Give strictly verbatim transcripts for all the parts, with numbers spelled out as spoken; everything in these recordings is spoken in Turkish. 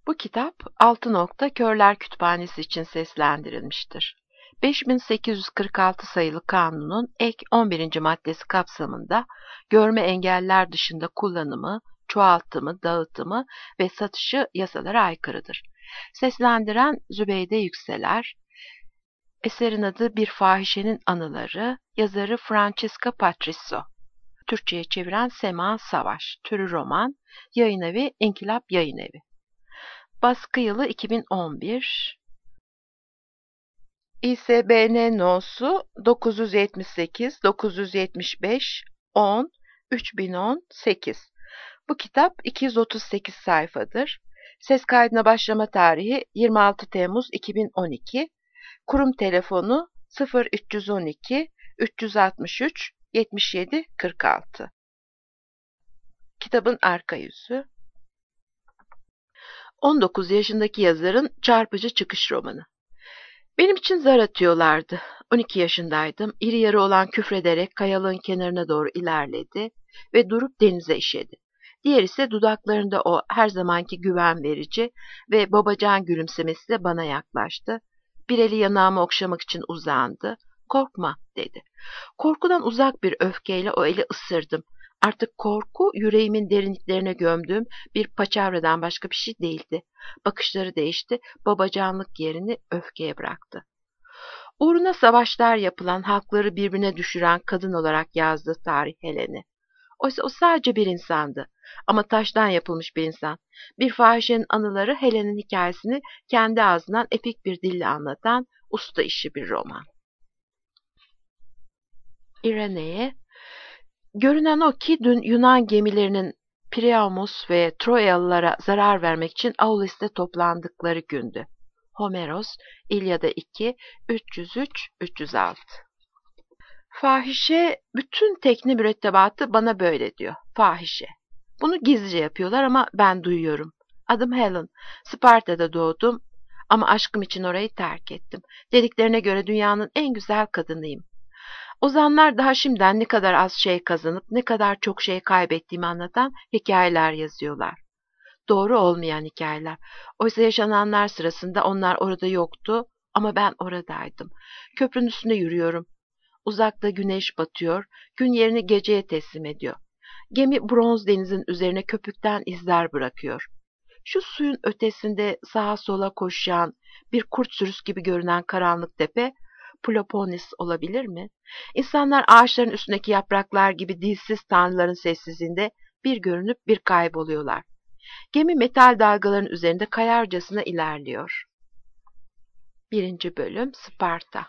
Bu kitap Altı Nokta Körler Kütüphanesi için seslendirilmiştir. beş bin sekiz yüz kırk altı sayılı kanunun ek on birinci maddesi kapsamında görme engelliler dışında kullanımı, çoğaltımı, dağıtımı ve satışı yasalara aykırıdır. Seslendiren Zübeyde Yükseler, eserin adı Bir Fahişenin Anıları, yazarı Francesca Patrisso. Türkçe'ye çeviren Sema Savaş, türü roman, yayınevi İnkılap Yayınevi. Baskı yılı iki bin on bir. İ S B N no'su dokuz yüz yetmiş sekiz dokuz yüz yetmiş beş on üç bin on sekiz. Bu kitap iki yüz otuz sekiz sayfadır. Ses kaydına başlama tarihi yirmi altı Temmuz iki bin on iki. Kurum telefonu sıfır üç on iki üç yüz altmış üç yetmiş yedi kırk altı. Kitabın arka yüzü. on dokuz yaşındaki yazarın çarpıcı çıkış romanı. Benim için zar atıyorlardı. on iki yaşındaydım. İri yarı olan küfrederek kayalığın kenarına doğru ilerledi ve durup denize işedi. Diğer ise dudaklarında o her zamanki güven verici ve babacan gülümsemesiyle bana yaklaştı. Bir eli yanağımı okşamak için uzandı. "Korkma," dedi. Korkudan uzak bir öfkeyle o eli ısırdım. Artık korku yüreğimin derinliklerine gömdüğüm bir paçavradan başka bir şey değildi. Bakışları değişti, babacanlık yerini öfkeye bıraktı. Uğruna savaşlar yapılan, halkları birbirine düşüren kadın olarak yazdığı tarih Helen'i. Oysa o sadece bir insandı. Ama taştan yapılmış bir insan. Bir fahişenin anıları Helen'in hikayesini kendi ağzından epik bir dille anlatan usta işi bir roman. İrene'ye, görünen o ki dün Yunan gemilerinin Priamos ve Troyalılara zarar vermek için Aulis'te toplandıkları gündü. Homeros, İlyada iki, üç yüz üç üç yüz altı. Fahişe, bütün tekne mürettebatı bana böyle diyor. Fahişe. Bunu gizlice yapıyorlar ama ben duyuyorum. Adım Helen. Sparta'da doğdum ama aşkım için orayı terk ettim. Dediklerine göre dünyanın en güzel kadınıyım. Ozanlar daha şimdiden ne kadar az şey kazanıp ne kadar çok şey kaybettiğimi anlatan hikayeler yazıyorlar. Doğru olmayan hikayeler. Oysa yaşananlar sırasında onlar orada yoktu ama ben oradaydım. Köprünün üstünde yürüyorum. Uzakta güneş batıyor, gün yerini geceye teslim ediyor. Gemi bronz denizin üzerine köpükten izler bırakıyor. Şu suyun ötesinde sağa sola koşan, bir kurt sürüsü gibi görünen karanlık tepe, Peloponnes olabilir mi? İnsanlar ağaçların üstündeki yapraklar gibi dilsiz tanrıların sessizliğinde bir görünüp bir kayboluyorlar. Gemi metal dalgaların üzerinde kayarcasına ilerliyor. Birinci bölüm Sparta.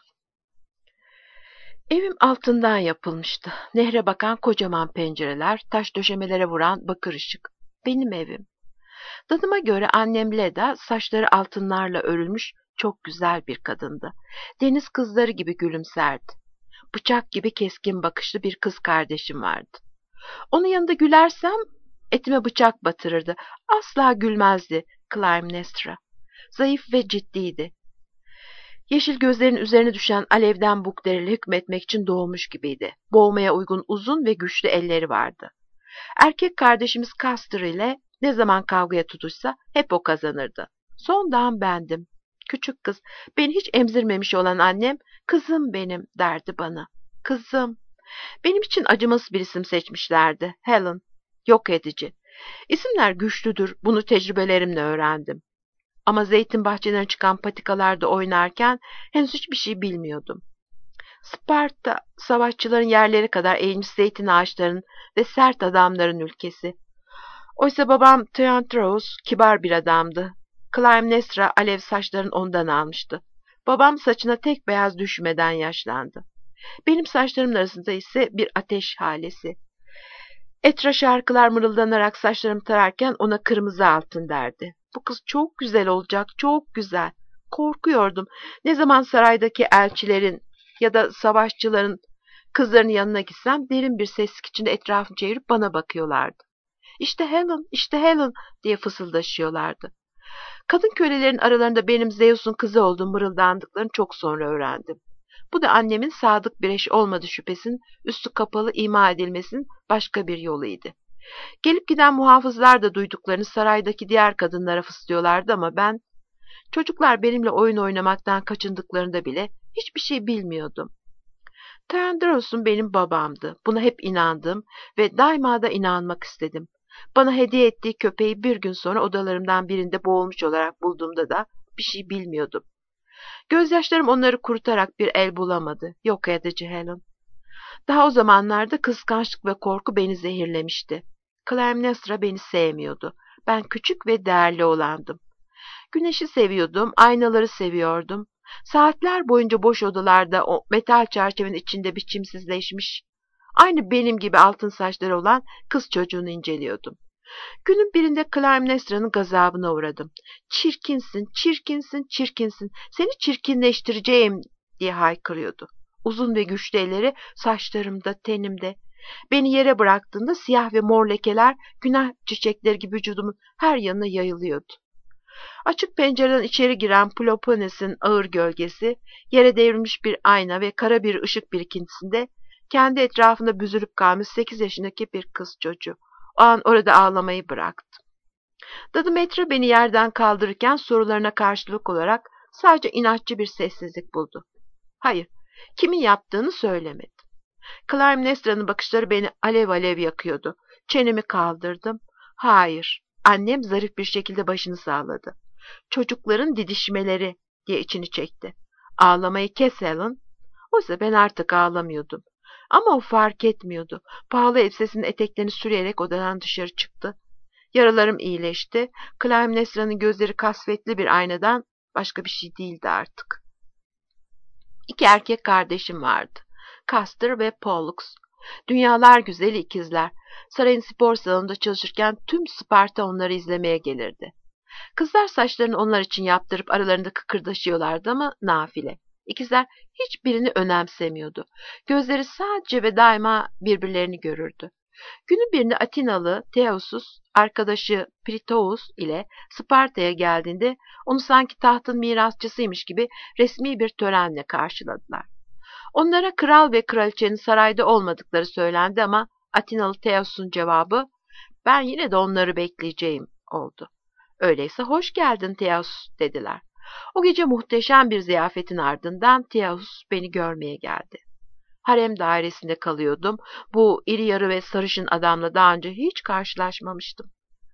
Evim altından yapılmıştı. Nehre bakan kocaman pencereler, taş döşemelere vuran bakır ışık. Benim evim. Dadıma göre annem Leda saçları altınlarla örülmüş çok güzel bir kadındı. Deniz kızları gibi gülümserdi. Bıçak gibi keskin bakışlı bir kız kardeşim vardı. Onun yanında gülersem etime bıçak batırırdı. Asla gülmezdi Clytemnestra. Zayıf ve ciddiydi. Yeşil gözlerin üzerine düşen alevden bukdereli hükmetmek için doğmuş gibiydi. Boğmaya uygun uzun ve güçlü elleri vardı. Erkek kardeşimiz Castor ile ne zaman kavgaya tutuşsa hep o kazanırdı. Son dağım bendim. Küçük kız, beni hiç emzirmemiş olan annem, "Kızım benim," derdi bana. Kızım. Benim için acımasız bir isim seçmişlerdi. Helen. Yok edici. İsimler güçlüdür, bunu tecrübelerimle öğrendim. Ama zeytin bahçelerine çıkan patikalarda oynarken henüz hiçbir şey bilmiyordum. Sparta, savaşçıların yerleri kadar eğilmiş zeytin ağaçlarının ve sert adamların ülkesi. Oysa babam Theanthros kibar bir adamdı. Clytemnestra alev saçlarını ondan almıştı. Babam saçına tek beyaz düşmeden yaşlandı. Benim saçlarımın arasında ise bir ateş halesi. Etra şarkılar mırıldanarak saçlarımı tararken ona kırmızı altın derdi. Bu kız çok güzel olacak, çok güzel. Korkuyordum. Ne zaman saraydaki elçilerin ya da savaşçıların kızlarının yanına gitsem derin bir sessizlik içinde etrafını çevirip bana bakıyorlardı. "İşte Helen, işte Helen," diye fısıldaşıyorlardı. Kadın kölelerin aralarında benim Zeus'un kızı olduğum mırıldandıklarını çok sonra öğrendim. Bu da annemin sadık bir eş olmadığı şüphesinin üstü kapalı ima edilmesinin başka bir yoluydu. Gelip giden muhafızlar da duyduklarını saraydaki diğer kadınlara fısıldıyorlardı ama ben, çocuklar benimle oyun oynamaktan kaçındıklarında bile hiçbir şey bilmiyordum. Teandros'un benim babamdı. Buna hep inandım ve daima da inanmak istedim. Bana hediye ettiği köpeği bir gün sonra odalarımdan birinde boğulmuş olarak bulduğumda da bir şey bilmiyordum. Gözyaşlarım onları kurutarak bir el bulamadı. Yok edici Helen. Daha o zamanlarda kıskançlık ve korku beni zehirlemişti. Clytemnestra beni sevmiyordu. Ben küçük ve değerli olandım. Güneşi seviyordum, aynaları seviyordum. Saatler boyunca boş odalarda o metal çerçevenin içinde biçimsizleşmiş, aynı benim gibi altın saçları olan kız çocuğunu inceliyordum. Günün birinde Clytemnestra'nın gazabına uğradım. "Çirkinsin, çirkinsin, çirkinsin, seni çirkinleştireceğim," diye haykırıyordu. Uzun ve güçlü elleri saçlarımda, tenimde. Beni yere bıraktığında siyah ve mor lekeler günah çiçekleri gibi vücudumun her yanına yayılıyordu. Açık pencereden içeri giren Peloponnes'in ağır gölgesi, yere devrilmiş bir ayna ve kara bir ışık birikintisinde kendi etrafında büzülüp kalmış sekiz yaşındaki bir kız çocuğu. O an orada ağlamayı bıraktım. Dadı Metra beni yerden kaldırırken sorularına karşılık olarak sadece inatçı bir sessizlik buldu. Hayır, kimin yaptığını söylemedi. Clytemnestra'nın bakışları beni alev alev yakıyordu. Çenemi kaldırdım. Hayır, annem zarif bir şekilde başını salladı. "Çocukların didişmeleri," diye içini çekti. "Ağlamayı kes Helen." Oysa ben artık ağlamıyordum. Ama o fark etmiyordu. Pahalı elbisesinin eteklerini sürüyerek odadan dışarı çıktı. Yaralarım iyileşti. Clytemnestra'nın gözleri kasvetli bir aynadan başka bir şey değildi artık. İki erkek kardeşim vardı. Castor ve Pollux. Dünyalar güzeli ikizler. Sarayın spor salonunda çalışırken tüm Sparta onları izlemeye gelirdi. Kızlar saçlarını onlar için yaptırıp aralarında kıkırdaşıyorlardı ama nafile. İkizler hiçbirini önemsemiyordu. Gözleri sadece ve daima birbirlerini görürdü. Günün birinde Atinalı Theosus, arkadaşı Priteus ile Sparta'ya geldiğinde onu sanki tahtın mirasçısıymış gibi resmi bir törenle karşıladılar. Onlara kral ve kraliçenin sarayda olmadıkları söylendi ama Atinalı Theos'un cevabı, "Ben yine de onları bekleyeceğim," oldu. "Öyleyse hoş geldin Theos," dediler. O gece muhteşem bir ziyafetin ardından Theos beni görmeye geldi. Harem dairesinde kalıyordum. Bu iri yarı ve sarışın adamla daha önce hiç karşılaşmamıştım.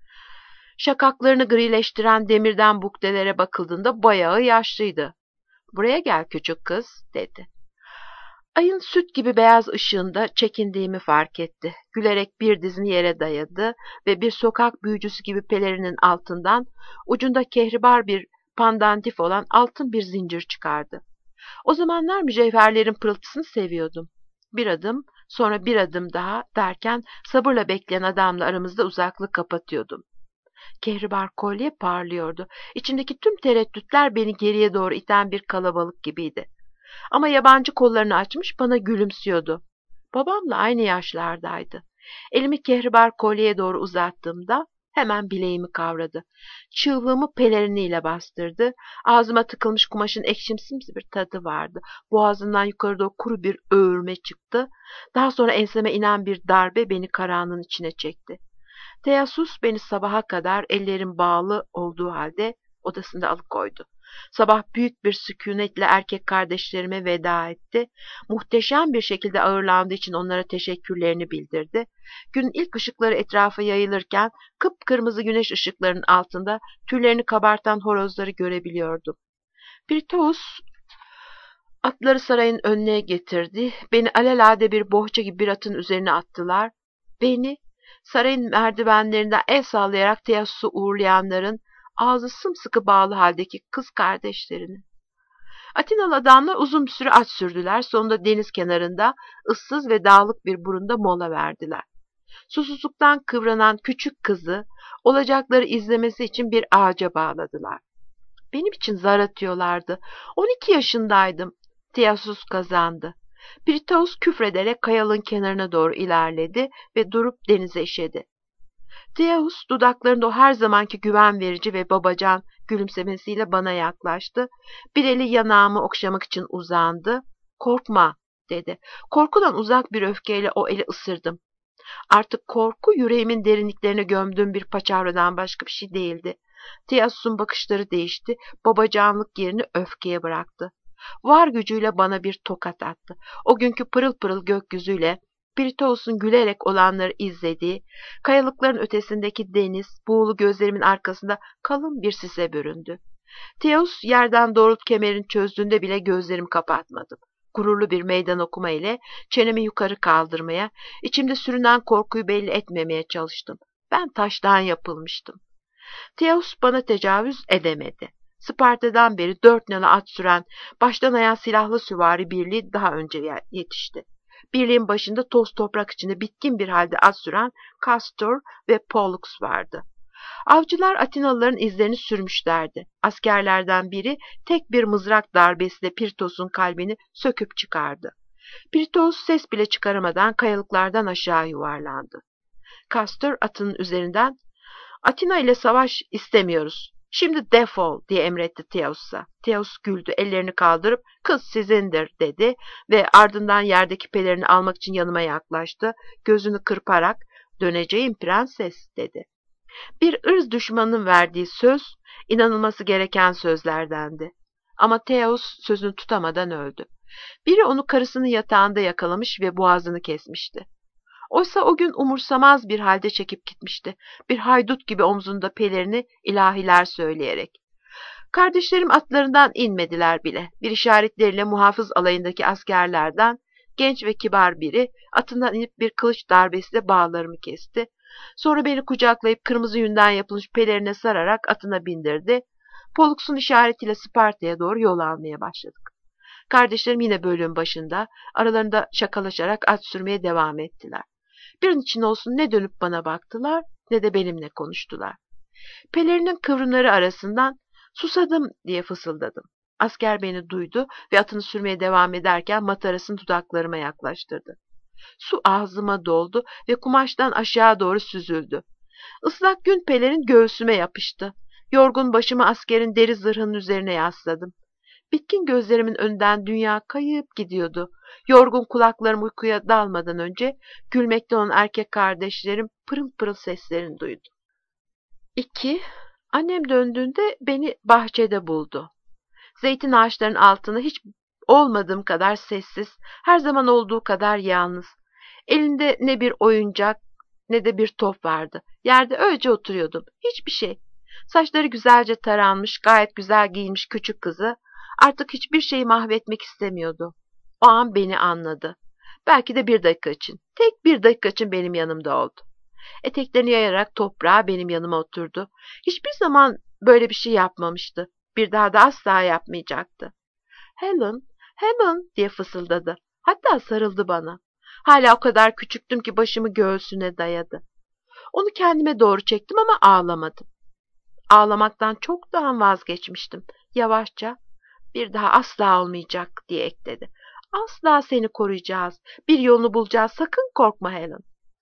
Şakaklarını grileştiren demirden buktelere bakıldığında bayağı yaşlıydı. "Buraya gel küçük kız," dedi. Ayın süt gibi beyaz ışığında çekindiğimi fark etti. Gülerek bir dizini yere dayadı ve bir sokak büyücüsü gibi pelerinin altından ucunda kehribar bir pandantif olan altın bir zincir çıkardı. O zamanlar mücevherlerin pırıltısını seviyordum. Bir adım, sonra bir adım daha derken sabırla bekleyen adamla aramızda uzaklık kapatıyordum. Kehribar kolye parlıyordu. İçimdeki tüm tereddütler beni geriye doğru iten bir kalabalık gibiydi. Ama yabancı kollarını açmış bana gülümsüyordu. Babamla aynı yaşlardaydı. Elimi kehribar kolyeye doğru uzattığımda hemen bileğimi kavradı. Çığlığımı peleriniyle bastırdı. Ağzıma tıkılmış kumaşın ekşimsimsi bir tadı vardı. Boğazından yukarı doğru kuru bir öğürme çıktı. Daha sonra enseme inen bir darbe beni karanlığın içine çekti. Theosus beni sabaha kadar ellerim bağlı olduğu halde odasında alıkoydu. Sabah büyük bir sükunetle erkek kardeşlerime veda etti. Muhteşem bir şekilde ağırlandığı için onlara teşekkürlerini bildirdi. Günün ilk ışıkları etrafa yayılırken kıpkırmızı güneş ışıklarının altında tüylerini kabartan horozları görebiliyordum. Priteus atları sarayın önüne getirdi. Beni alelade bir bohça gibi bir atın üzerine attılar. Beni sarayın merdivenlerinden el sallayarak Theos'u uğurlayanların ağzı sımsıkı bağlı haldeki kız kardeşlerini. Atinalı adamlar uzun bir süre at sürdüler. Sonunda deniz kenarında ıssız ve dağlık bir burunda mola verdiler. Susuzluktan kıvranan küçük kızı olacakları izlemesi için bir ağaca bağladılar. Benim için zar atıyorlardı. on iki yaşındaydım. Theosus kazandı. Priteus küfrederek kayalığın kenarına doğru ilerledi ve durup denize işedi. Theos dudaklarında o her zamanki güven verici ve babacan gülümsemesiyle bana yaklaştı. Bir eli yanağımı okşamak için uzandı. "Korkma," dedi. Korkudan uzak bir öfkeyle o eli ısırdım. Artık korku yüreğimin derinliklerine gömdüğüm bir paçavradan başka bir şey değildi. Tiyasus'un bakışları değişti, babacanlık yerini öfkeye bıraktı. Var gücüyle bana bir tokat attı. O günkü pırıl pırıl gökyüzüyle, Piritous'un gülerek olanları izlediği, kayalıkların ötesindeki deniz, buğulu gözlerimin arkasında kalın bir sise büründü. Teos yerden doğrult kemerini çözdüğünde bile gözlerimi kapatmadım. Gururlu bir meydan okuma ile çenemi yukarı kaldırmaya, içimde sürünen korkuyu belli etmemeye çalıştım. Ben taştan yapılmıştım. Teos bana tecavüz edemedi. Sparta'dan beri dört nala at süren, baştan ayağa silahlı süvari birliği daha önce yetişti. Birliğin başında toz toprak içinde bitkin bir halde at süren Castor ve Pollux vardı. Avcılar Atinalıların izlerini sürmüşlerdi. Askerlerden biri tek bir mızrak darbesiyle Pirtos'un kalbini söküp çıkardı. Pirtos ses bile çıkaramadan kayalıklardan aşağı yuvarlandı. Castor atının üzerinden "Atina ile savaş istemiyoruz. Şimdi defol," diye emretti Teos'a. Teos güldü, ellerini kaldırıp "Kız sizindir," dedi ve ardından yerdeki pelerini almak için yanıma yaklaştı. Gözünü kırparak "Döneceğim prenses," dedi. Bir ırz düşmanının verdiği söz, inanılması gereken sözlerdendi. Ama Teos sözünü tutamadan öldü. Biri onu karısının yatağında yakalamış ve boğazını kesmişti. Oysa o gün umursamaz bir halde çekip gitmişti. Bir haydut gibi omzunda pelerini ilahiler söyleyerek. Kardeşlerim atlarından inmediler bile. Bir işaretleriyle muhafız alayındaki askerlerden genç ve kibar biri atından inip bir kılıç darbesiyle bağlarımı kesti. Sonra beni kucaklayıp kırmızı yünden yapılmış pelerine sararak atına bindirdi. Pollux'un işaretiyle Sparta'ya doğru yol almaya başladık. Kardeşlerim yine bölüm başında aralarında şakalaşarak at sürmeye devam ettiler. Bir an için olsun ne dönüp bana baktılar ne de benimle konuştular. Pelerinin kıvrımları arasından "Susadım," diye fısıldadım. Asker beni duydu ve atını sürmeye devam ederken matarasını dudaklarıma yaklaştırdı. Su ağzıma doldu ve kumaştan aşağı doğru süzüldü. Islak gün pelerin göğsüme yapıştı. Yorgun başımı askerin deri zırhının üzerine yasladım. Bitkin gözlerimin önünden dünya kayıp gidiyordu. Yorgun kulaklarım uykuya dalmadan önce gülmekte olan erkek kardeşlerim pırıl pırıl seslerini duydu. İki. Annem döndüğünde beni bahçede buldu. Zeytin ağaçlarının altında hiç olmadığım kadar sessiz, her zaman olduğu kadar yalnız. Elinde ne bir oyuncak ne de bir top vardı. Yerde öylece oturuyordum. Hiçbir şey. Saçları güzelce taranmış, gayet güzel giyinmiş küçük kızı artık hiçbir şeyi mahvetmek istemiyordu. O an beni anladı. Belki de bir dakika için, tek bir dakika için benim yanımda oldu. Eteklerini yayarak toprağa benim yanıma oturdu. Hiçbir zaman böyle bir şey yapmamıştı. Bir daha da asla yapmayacaktı. "Helen, Helen," diye fısıldadı. Hatta sarıldı bana. Hala o kadar küçüktüm ki başımı göğsüne dayadı. Onu kendime doğru çektim ama ağlamadım. Ağlamaktan çoktan vazgeçmiştim. Yavaşça, "Bir daha asla olmayacak," diye ekledi. "Asla seni koruyacağız. Bir yolunu bulacağız. Sakın korkma Helen."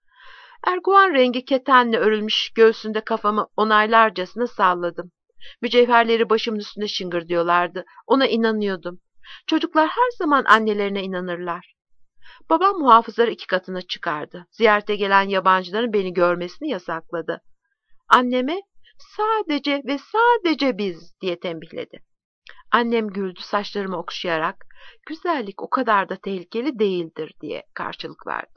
Erguvan rengi ketenle örülmüş göğsünde kafamı onaylarcasına salladım. Mücevherleri başımın üstünde şıngırdıyorlardı. Ona inanıyordum. Çocuklar her zaman annelerine inanırlar. Babam muhafızları iki katına çıkardı. Ziyarete gelen yabancıların beni görmesini yasakladı. Anneme "Sadece ve sadece biz," diye tembihledi. Annem güldü saçlarımı okşayarak "Güzellik o kadar da tehlikeli değildir," diye karşılık verdi.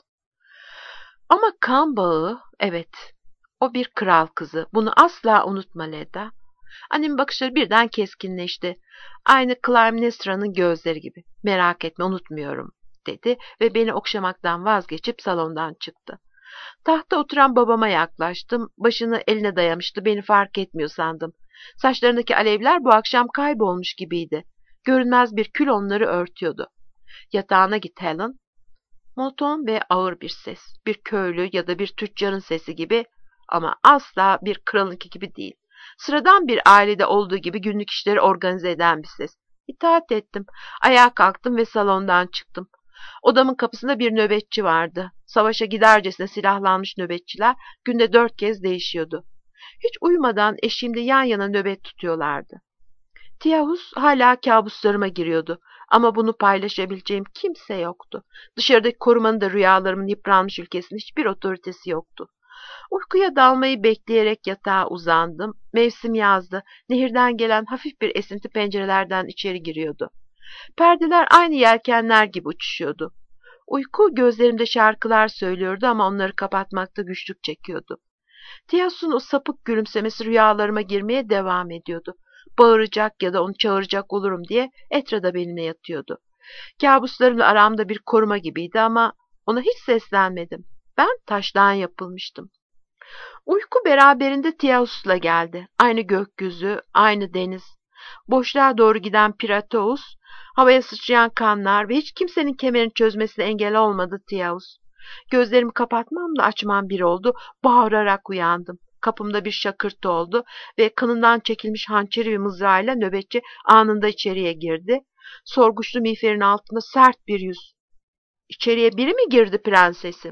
Ama kan bağı, evet, o bir kral kızı. Bunu asla unutma Leda. Annemin bakışları birden keskinleşti. Aynı Clytemnestra'nın gözleri gibi. "Merak etme, unutmuyorum," dedi ve beni okşamaktan vazgeçip salondan çıktı. Tahta oturan babama yaklaştım. Başını eline dayamıştı. Beni fark etmiyor sandım. Saçlarındaki alevler bu akşam kaybolmuş gibiydi. Görünmez bir kül onları örtüyordu. "Yatağına git Helen." Monoton ve ağır bir ses. Bir köylü ya da bir tüccarın sesi gibi ama asla bir kralınki gibi değil. Sıradan bir ailede olduğu gibi günlük işleri organize eden bir ses. İtaat ettim. Ayağa kalktım ve salondan çıktım. Odamın kapısında bir nöbetçi vardı. Savaşa gidercesine silahlanmış nöbetçiler günde dört kez değişiyordu. Hiç uyumadan eşimle yan yana nöbet tutuyorlardı. Tiyahus hala kabuslarıma giriyordu. Ama bunu paylaşabileceğim kimse yoktu. Dışarıdaki korumanın da rüyalarımın yıpranmış ülkesinde hiçbir otoritesi yoktu. Uykuya dalmayı bekleyerek yatağa uzandım. Mevsim yazdı. Nehirden gelen hafif bir esinti pencerelerden içeri giriyordu. Perdeler aynı yelkenler gibi uçuşuyordu. Uyku gözlerimde şarkılar söylüyordu ama onları kapatmakta güçlük çekiyordu. Tiyas'ın o sapık gülümsemesi rüyalarıma girmeye devam ediyordu. Bağıracak ya da onu çağıracak olurum diye Etra da benimle yatıyordu. Kabuslarımla aramda bir koruma gibiydi ama ona hiç seslenmedim. Ben taştan yapılmıştım. Uyku beraberinde Tiyaus'la geldi. Aynı gökyüzü, aynı deniz. Boşluğa doğru giden Pirateus, havaya sıçrayan kanlar ve hiç kimsenin kemerini çözmesine engel olmadı Tiyaus. Gözlerimi kapatmamla açmam bir oldu. Bağırarak uyandım. Kapımda bir şakırtı oldu ve kanından çekilmiş hançeri ve mızrağıyla nöbetçi anında içeriye girdi. Sorguçlu miğferin altında sert bir yüz. "İçeriye biri mi girdi prensesim?"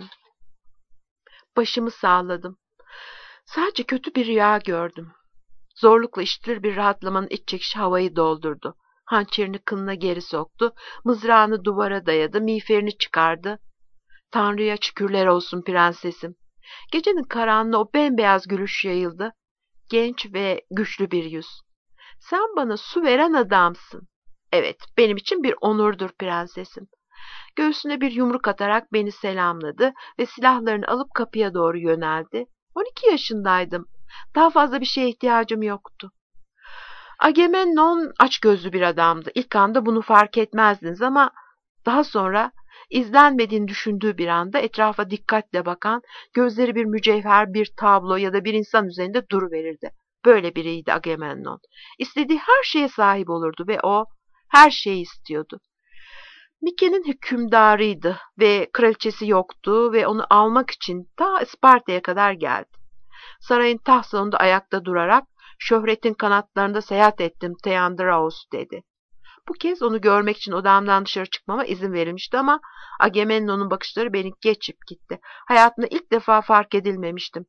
Başımı salladım. Sadece kötü bir rüya gördüm. Zorlukla işitilir bir rahatlamanın iç çekişi havayı doldurdu. Hançerini kınına geri soktu, mızrağını duvara dayadı, miğferini çıkardı. "Tanrı'ya şükürler olsun prensesim." Gecenin karanlığı o bembeyaz gülüş yayıldı. Genç ve güçlü bir yüz. "Sen bana su veren adamsın." "Evet, benim için bir onurdur prensesim." Göğsüne bir yumruk atarak beni selamladı ve silahlarını alıp kapıya doğru yöneldi. on iki yaşındaydım. Daha fazla bir şeye ihtiyacım yoktu. Agamemnon açgözlü bir adamdı. İlk anda bunu fark etmezdiniz ama daha sonra izlenmediğini düşündüğü bir anda etrafa dikkatle bakan, gözleri bir mücevher, bir tablo ya da bir insan üzerinde duruverirdi. Böyle biriydi Agamemnon. İstediği her şeye sahip olurdu ve o her şeyi istiyordu. Mike'nin hükümdarıydı ve kraliçesi yoktu ve onu almak için ta Isparta'ya kadar geldi. Sarayın taht salonunda ayakta durarak "Şöhretin kanatlarında seyahat ettim Teandraos" dedi. Bu kez onu görmek için odamdan dışarı çıkmama izin verilmişti ama Agamemnon'un bakışları beni geçip gitti. Hayatımda ilk defa fark edilmemiştim.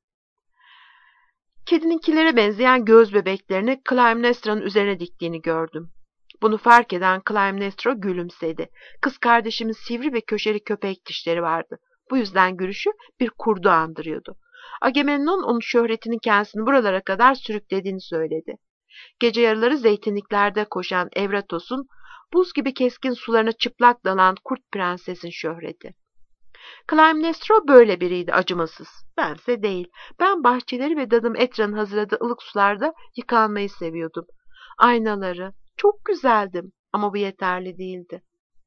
Kedininkilere benzeyen göz bebeklerini Clytemnestra'nın üzerine diktiğini gördüm. Bunu fark eden Clytemnestra gülümsedi. Kız kardeşimin sivri ve köşeli köpek dişleri vardı. Bu yüzden gülüşü bir kurdu andırıyordu. Agamemnon onun şöhretinin kendisini buralara kadar sürüklediğini söyledi. Gece yarıları zeytinliklerde koşan Evratos'un buz gibi keskin sularına çıplak dalan kurt prensesin şöhreti. Clytemnestra böyle biriydi, acımasız. Bense değil. Ben bahçeleri ve dadım Etra'nın hazırladığı ılık sularda yıkanmayı seviyordum. Aynaları, çok güzeldim ama bu yeterli değildi.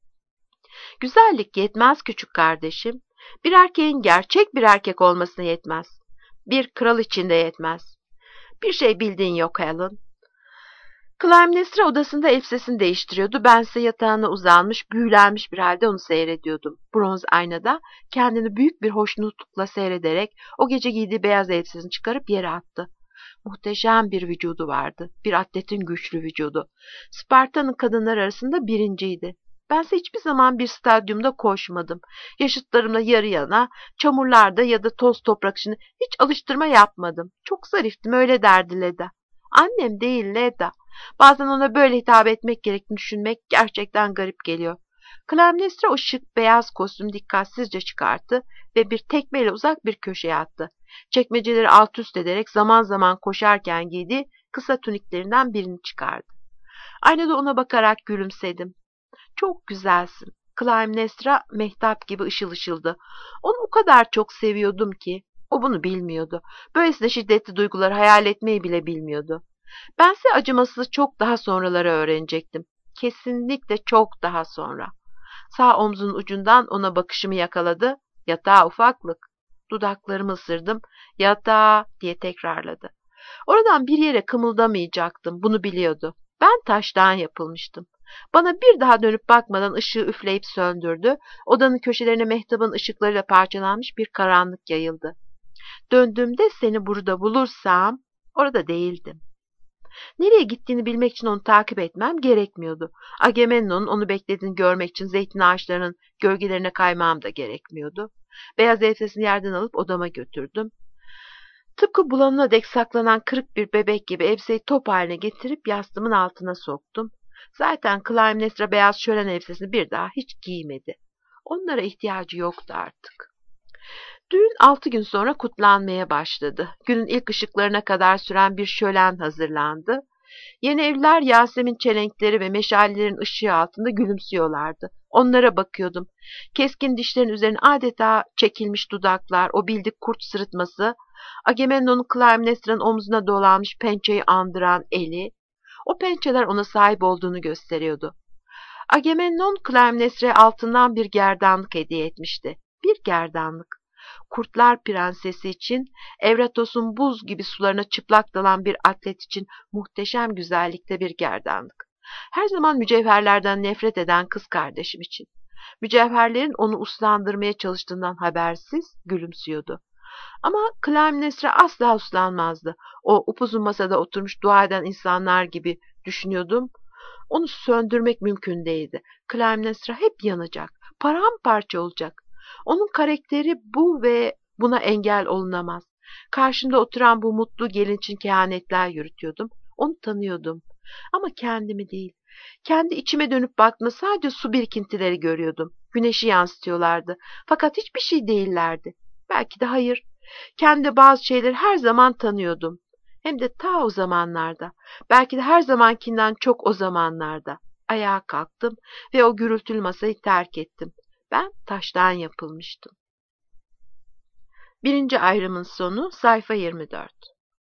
Güzellik yetmez küçük kardeşim. Bir erkeğin gerçek bir erkek olmasına yetmez. Bir kral için de yetmez. Bir şey bildiğin yok Helen. Clytemnestra odasında elbisesini değiştiriyordu. Bense yatağına uzanmış, büyülenmiş bir halde onu seyrediyordum. Bronz aynada kendini büyük bir hoşnutlukla seyrederek o gece giydiği beyaz elbisesini çıkarıp yere attı. Muhteşem bir vücudu vardı. Bir atletin güçlü vücudu. Sparta'nın kadınlar arasında birinciydi. Bense hiçbir zaman bir stadyumda koşmadım. Yaşıtlarımla yarı yana, çamurlarda ya da toz toprak içinde hiç alıştırma yapmadım. Çok zariftim, öyle derdi Leda. Annem değil Leda. Bazen ona böyle hitap etmek gerektiğini düşünmek gerçekten garip geliyor. Clytemnestra o şık beyaz kostümü dikkatsizce çıkarttı ve bir tekmeyle uzak bir köşeye attı. Çekmeceleri alt üst ederek zaman zaman koşarken giydiği kısa tuniklerinden birini çıkardı. Aynada ona bakarak gülümsedim. Çok güzelsin. Clytemnestra mehtap gibi ışıl ışıldı. Onu o kadar çok seviyordum ki. O bunu bilmiyordu. Böylesine şiddetli duyguları hayal etmeyi bile bilmiyordu. Bense acımasızı çok daha sonraları öğrenecektim. Kesinlikle çok daha sonra. Sağ omzunun ucundan ona bakışımı yakaladı. "Yatağa ufaklık." Dudaklarımı ısırdım. "Yatağa" diye tekrarladı. Oradan bir yere kımıldamayacaktım. Bunu biliyordu. Ben taştan yapılmıştım. Bana bir daha dönüp bakmadan ışığı üfleyip söndürdü. Odanın köşelerine mehtabın ışıklarıyla parçalanmış bir karanlık yayıldı. Döndüğümde seni burada bulursam orada değildim. Nereye gittiğini bilmek için onu takip etmem gerekmiyordu. Agamemnon'un onu beklediğini görmek için zeytin ağaçlarının gölgelerine kaymam da gerekmiyordu. Beyaz elbisesini yerden alıp odama götürdüm. Tıpkı bulanana dek saklanan kırık bir bebek gibi elbiseyi top haline getirip yastığımın altına soktum. Zaten Clytemnestra beyaz şölen elbisesini bir daha hiç giymedi. Onlara ihtiyacı yoktu artık. Düğün altı gün sonra kutlanmaya başladı. Günün ilk ışıklarına kadar süren bir şölen hazırlandı. Yeni evliler Yasemin çelenkleri ve meşalelerin ışığı altında gülümsüyorlardı. Onlara bakıyordum. Keskin dişlerin üzerine adeta çekilmiş dudaklar, o bildik kurt sırıtması, Agamemnon'un Clytemnestra'nın omzuna dolanmış pençeyi andıran eli, o pençeler ona sahip olduğunu gösteriyordu. Agamemnon Clytemnestra'ya altından bir gerdanlık hediye etmişti. Bir gerdanlık. Kurtlar Prensesi için, Evratos'un buz gibi sularına çıplak dalan bir atlet için muhteşem güzellikte bir gerdanlık. Her zaman mücevherlerden nefret eden kız kardeşim için. Mücevherlerin onu uslandırmaya çalıştığından habersiz gülümsüyordu. Ama Clytemnestra asla uslanmazdı. O upuzun masada oturmuş dua eden insanlar gibi düşünüyordum. Onu söndürmek mümkün değildi. Clytemnestra hep yanacak, paramparça olacak. Onun karakteri bu ve buna engel olunamaz. Karşımda oturan bu mutlu gelin için kehanetler yürütüyordum. Onu tanıyordum. Ama kendimi değil. Kendi içime dönüp baktığımda sadece su birikintileri görüyordum. Güneşi yansıtıyorlardı. Fakat hiçbir şey değillerdi. Belki de hayır. Kendi bazı şeyleri her zaman tanıyordum. Hem de ta o zamanlarda. Belki de her zamankinden çok o zamanlarda. Ayağa kalktım ve o gürültülü masayı terk ettim. Ben taştan yapılmıştım. Birinci ayrımın sonu sayfa yirmi dört.